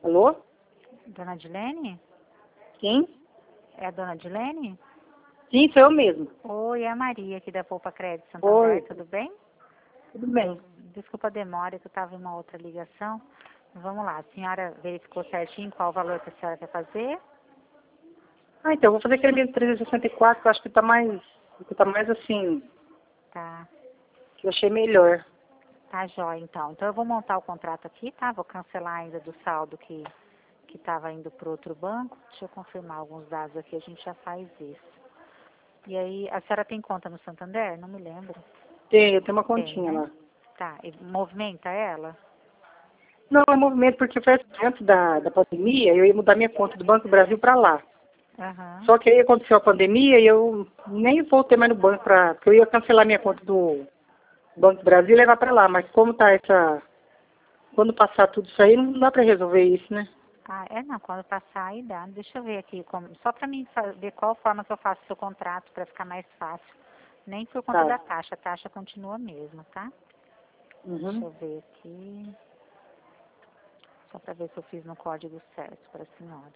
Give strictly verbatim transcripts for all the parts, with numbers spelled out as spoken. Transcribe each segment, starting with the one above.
Alô? Dona Dilene? Quem? É a dona Dilene? Sim, sou eu mesmo. Oi, é a Maria aqui da Poupa Crédito Oi. Santander, tudo bem? Tudo bem. Desculpa a demora, que eu estava em uma outra ligação. Vamos lá, a senhora verificou certinho qual o valor que a senhora quer fazer? Ah, então, eu vou fazer aquele mesmo trezentos e sessenta e quatro, que eu acho que tá mais, que tá mais assim, Tá, que eu achei melhor. tá jóia então. Então eu vou montar o contrato aqui, tá? Vou cancelar ainda do saldo que que estava indo para outro banco. Deixa eu confirmar alguns dados aqui, a gente já faz isso. E aí, a senhora tem conta no Santander? Não me lembro. Tem, eu tenho uma Tem, continha né? lá. Tá, e movimenta ela? Não, é movimento porque foi assim, antes da, da pandemia, eu ia mudar minha conta do Banco do Brasil para lá. Aham. Só que aí aconteceu a pandemia e eu nem voltei mais no banco para, porque eu ia cancelar minha conta do Banco do Brasil e levar para lá, mas como tá essa, quando passar tudo isso aí, não dá para resolver isso, né? Ah, é não, quando passar aí dá. Deixa eu ver aqui, como, só para mim fa- ver qual forma que eu faço o seu contrato para ficar mais fácil. Nem por conta Tá. da taxa, a taxa continua a mesma, tá? Deixa Uhum. eu ver aqui, só para ver se eu fiz no código certo para a senhora.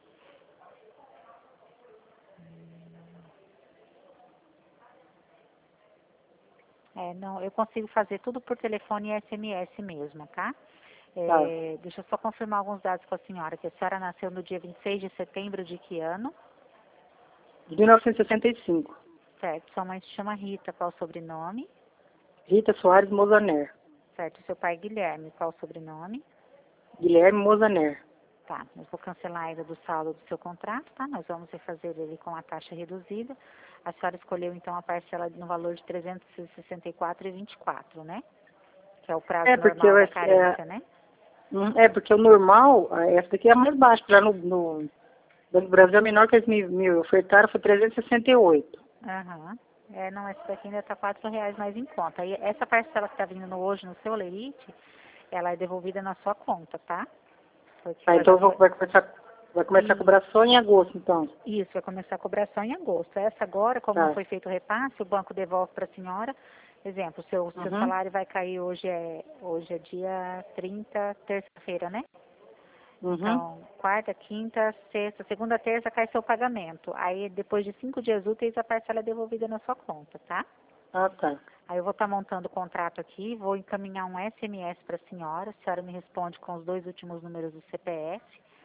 É, não, eu consigo fazer tudo por telefone e S M S mesmo, tá? Tá. É, deixa eu só confirmar alguns dados com a senhora, que a senhora nasceu no dia vinte e seis de setembro de que ano? De mil novecentos e sessenta e cinco. Certo, sua mãe se chama Rita, qual o sobrenome? Rita Soares Mozaner. Certo, seu pai Guilherme, qual o sobrenome? Guilherme Mozaner. Tá, eu vou cancelar ainda do saldo do seu contrato, tá? Nós vamos refazer ele com a taxa reduzida. A senhora escolheu então a parcela no valor de trezentos e sessenta e quatro reais e vinte e quatro centavos, né? Que é o prazo É porque, normal eu- da é, carência, né? hum, é porque o normal, ah, essa daqui é a mais baixa. Já no, no Banco do Brasil, a menor que eles me, me ofertaram foi trezentos e sessenta e oito. Aham. É, não, essa daqui ainda está quatro reais mais em conta. E essa parcela que está vindo no- hoje no seu lerite, ela é devolvida na sua conta, tá? Porque Tá, ela então já eu vou, foi. vai, começar, vai começar a E cobrar só em agosto, então. isso, vai começar a cobrar só em agosto. Essa agora, como não Tá. foi feito o repasse, o banco devolve para a senhora. Exemplo, seu, seu Uhum. salário vai cair hoje é, hoje é dia trinta, terça-feira, né? Uhum. Então, quarta, quinta, sexta, segunda, terça cai seu pagamento. Aí, depois de cinco dias úteis, a parcela é devolvida na sua conta, tá? Ah, tá. Aí eu vou estar montando o contrato aqui, vou encaminhar um S M S para a senhora, a senhora me responde com os dois últimos números do C P F,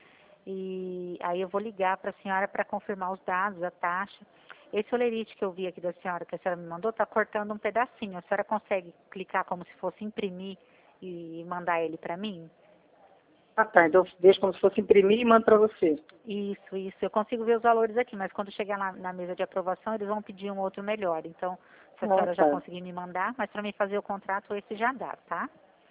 e aí eu vou ligar para a senhora para confirmar os dados, a taxa. Esse olerite que eu vi aqui da senhora, que a senhora me mandou, está cortando um pedacinho. A senhora consegue clicar como se fosse imprimir e mandar ele para mim? Ah, tá. Então eu deixo como se fosse imprimir e mando pra você. Isso, isso. Eu consigo ver os valores aqui, mas quando chegar na, na mesa de aprovação, eles vão pedir um outro melhor. Então, se a Ah, senhora já tá. conseguir me mandar, mas para mim fazer o contrato, esse já dá, tá?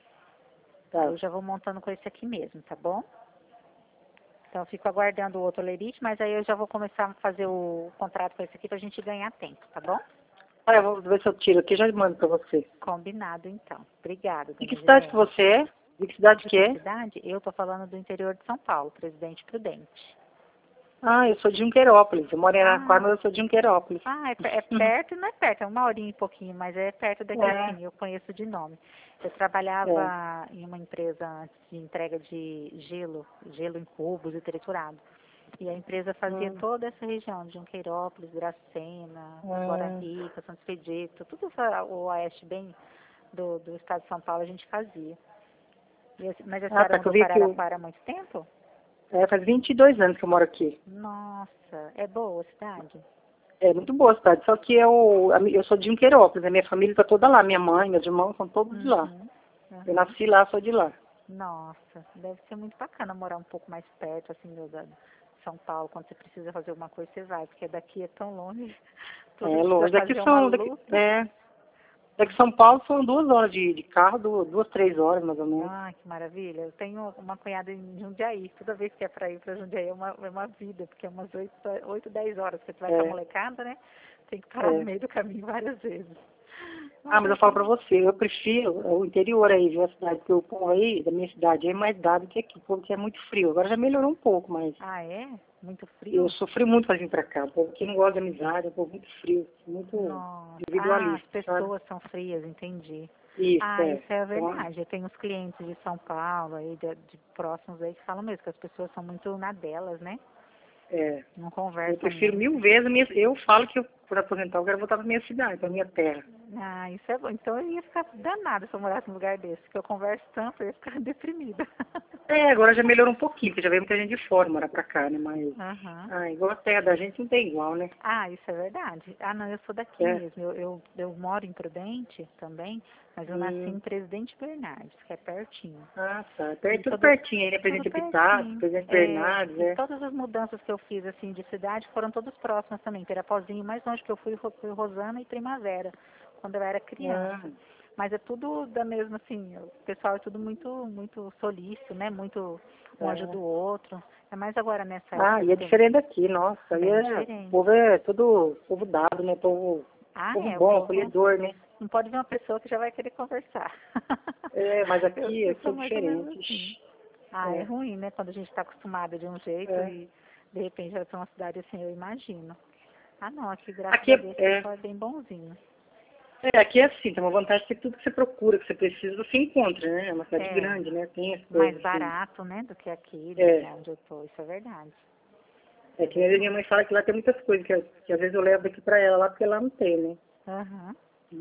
Aí Tá. eu já vou montando com esse aqui mesmo, tá bom? Então eu fico aguardando o outro lerite, mas aí eu já vou começar a fazer o contrato com esse aqui pra gente ganhar tempo, tá bom? Ah, eu vou ver se eu tiro aqui e já mando pra você. Combinado então. Obrigada, De dona que cidade que Gilene. você é? De que cidade De que que é? cidade? Eu tô falando do interior de São Paulo, Presidente Prudente. Ah, eu sou de Junqueirópolis. Eu moro em Araquara, Ah, mas eu sou de Junqueirópolis. ah é, pe- é perto, não é perto, é uma horinha e pouquinho, mas é perto daqui É, sim, eu conheço de nome. Eu é. trabalhava em uma empresa antes de entrega de gelo, gelo em cubos e triturado. E a empresa fazia Hum, toda essa região, de Junqueirópolis, Dracena, Bora hum. Rica, Santo Expedito, tudo essa, o oeste bem do, do estado de São Paulo a gente fazia. E a- mas a Ah, senhora tá, que eu mudou vi para que eu, Araraquara há muito tempo? é, faz vinte e dois anos que eu moro aqui. Nossa, é boa a cidade? É muito boa a cidade, só que eu, a mi- eu sou de Junqueirópolis, a minha família está toda lá. Minha mãe, meus irmãos são todos de lá. Uhum, Eu uhum. nasci lá, sou de lá. Nossa, deve ser muito bacana morar um pouco mais perto, assim, do, da São Paulo. Quando você precisa fazer alguma coisa, você vai, porque daqui é tão longe. Tudo É precisa longe. Daqui fazer uma são, daqui, luta. é, daqui São Paulo são duas horas de, de carro, duas, duas, três horas mais ou menos. Ah, que maravilha. Eu tenho uma cunhada em Jundiaí. Toda vez que é para ir para Jundiaí é uma, é uma vida, porque é umas oito, oito, dez horas que você vai com a É, molecada, né? Tem que parar no é. meio do caminho várias vezes. Ah, Mas mas eu falo pra assim, você, eu prefiro o interior aí, viu, a cidade, porque o povo aí, da minha cidade, é mais dado que aqui, o povo aqui é muito frio. Agora já melhorou um pouco, mas ah, é? Muito eu frio? sofri muito pra vir pra cá. O povo aqui não gosta de amizade, é um povo muito frio, muito Nossa. Ah, as individualista, sabe? pessoas são frias, entendi. Isso, Ah, é. isso é Então, verdade. Eu tenho uns clientes de São Paulo, aí, de, de próximos aí, que falam mesmo que as pessoas são muito na delas, né? é. Não Eu conversam prefiro muito. mil vezes, a minha, eu falo que eu, por aposentar, eu quero voltar pra minha cidade, pra minha terra. Ah, isso é bom. Então eu ia ficar danada se eu morasse num lugar desse, porque eu converso tanto, eu ia ficar deprimida. É, agora já melhorou um pouquinho, porque já veio muita gente de fora morar pra cá, né? Mas, Aham. ah, igual a terra da gente não tem igual, né? Ah, isso é verdade. Ah, não, eu sou daqui É. mesmo. Eu, eu, eu moro em Prudente também, mas eu nasci Hum. em Presidente Bernardes, que é pertinho. Ah, tá. É E tudo todo, pertinho aí, né? tudo Presidente Epitácio, pertinho. Presidente É, Bernardes, e é. todas as mudanças que eu fiz assim de cidade foram todas próximas também. Pirapozinho, mais longe que eu fui foi Rosana e Primavera, quando eu era criança. Ah, Mas é tudo da mesma, assim, o pessoal é tudo muito, muito solícito, né? Muito um ajuda tá. o outro. É mais agora nessa Ah, época e é que eu diferente daqui, nossa. Aí bem é, o diferente. povo é todo povo dado, né? Povo, Ah, povo é, o bom, povo acolhedor, né? não pode ver uma pessoa que já vai querer conversar. É, mas Eu, aqui, eu aqui sou é mais ou menos diferente. assim. Ixi, Ah, é é, ruim, né? Quando a gente está acostumada de um jeito é. e de repente vai para uma cidade assim, eu imagino. Ah, não, aqui graças Aqui a é, Deus o é, pessoal é bem bonzinho. é, aqui é assim, tem uma vantagem que tudo que você procura, que você precisa, você encontra, né? É uma cidade É, grande, né? Tem as mais coisas assim. barato, né, do que aqui, do- É, onde eu tô. Isso é verdade. é É que nem a minha verdade. mãe fala que lá tem muitas coisas, que, que às vezes eu levo daqui pra ela lá, porque lá não tem, né? Aham.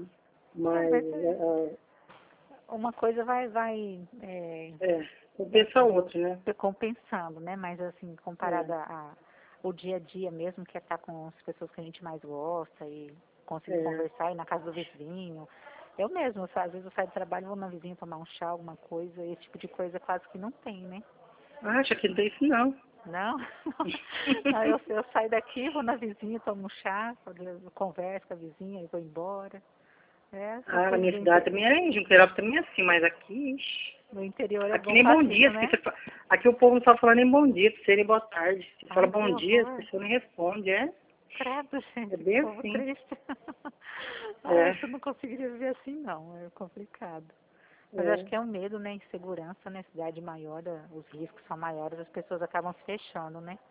É, Mas, mas é, é, uma coisa vai, vai é, é, é, compensa a outra, né? compensando, né? Mas assim, É, comparado a, a o dia a dia mesmo, que é estar com as pessoas que a gente mais gosta e conseguir é. conversar, ir na casa do vizinho. Eu mesmo, às vezes eu saio do trabalho, vou na vizinha tomar um chá, alguma coisa, esse tipo de coisa quase que não tem, né? Acha que não tem isso, não. Não? Não, eu, eu saio daqui, vou na vizinha, tomo um chá, converso com a vizinha e vou embora. É, essas Ah, na coisas minha do, cidade inte- também é, em Junqueirópolis também é assim, mas aqui, ixi, do interior é aqui bom nem por causa bom dia. disso, Se né? você, fa- aqui o povo não sabe falar nem bom dia, pra você nem boa tarde. Você fala Ai, que bom dia, a horror. pessoa nem responde, é? Credo, É gente, que bem povo assim. triste. Ah, É, acho que eu não conseguiria viver assim, não. É complicado. Mas eu acho é. que é o medo, né? Insegurança, né? Cidade maior, a- os riscos são maiores, as pessoas acabam se fechando, né?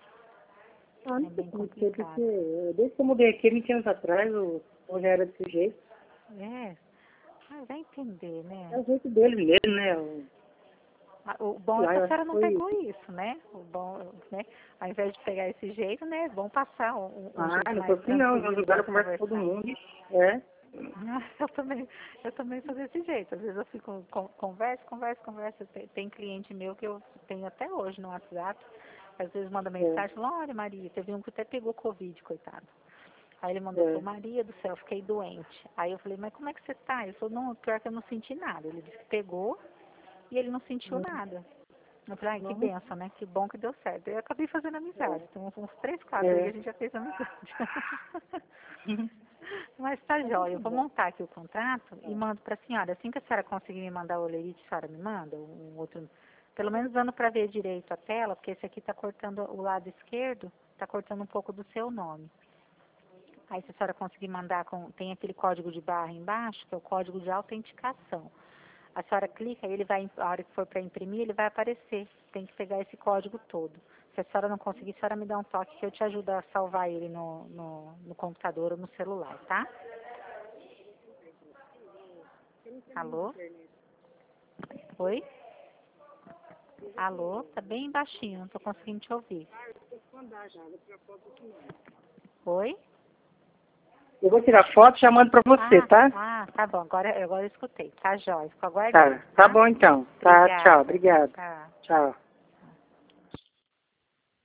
Ah, É não sei bem como que é, porque complicado. eh, desde que eu mudei aqui, vinte anos atrás, o povo já era desse jeito. É, ah, vai entender, É né? o jeito deles mesmo, né? O, Ah, o sei bom é lá, que a eu acho senhora que não foi. pegou isso, né? O bom, né? Ao invés de pegar esse jeito, né? É bom passar um, um Ah, jeito não sou mais assim não, em meus tranquilo lugares de eu converso com todo conversar. mundo. Ixi, é. Ah, Eu também, eu também sou desse jeito. Às vezes eu fico, con- converso, converso, converso. Tem, tem cliente meu que eu tenho até hoje no WhatsApp. Às vezes manda É, mensagem, fala, olha Maria, teve um que até pegou Covid, coitado. Aí ele mandou, falou, é. Maria do céu, fiquei doente. Aí eu falei, mas como é que você tá? Ele falou, não, pior que eu não senti nada. Ele disse que pegou e ele não sentiu nada. Eu falei, ai, que Não, benção, né? Que bom que deu certo. Eu acabei fazendo amizade. Tem uns, uns três, quatro aí que a é. gente já fez amizade. Mas tá jóia, eu vou montar aqui o contrato e mando para a senhora. Assim que a senhora conseguir me mandar o olerite, a senhora me manda um outro, pelo menos dando para ver direito a tela, porque esse aqui está cortando o lado esquerdo, está cortando um pouco do seu nome. Aí se a senhora conseguir mandar, com, tem aquele código de barra embaixo, que é o código de autenticação. A senhora clica, ele vai, a hora que for para imprimir, ele vai aparecer. Tem que pegar esse código todo. Se a senhora não conseguir, a senhora me dá um toque que eu te ajudo a salvar ele no, no, no computador ou no celular, tá? Alô? Oi? Alô? Tá bem baixinho, não tô conseguindo te ouvir. Oi? Eu vou tirar foto e já mando pra você, Ah, tá? ah, tá bom, agora, agora eu escutei. Tá jóia, fico aguardando, Tá, tá tá? bom então. Tá, tchau, Obrigada. obrigado. Tá. Tchau.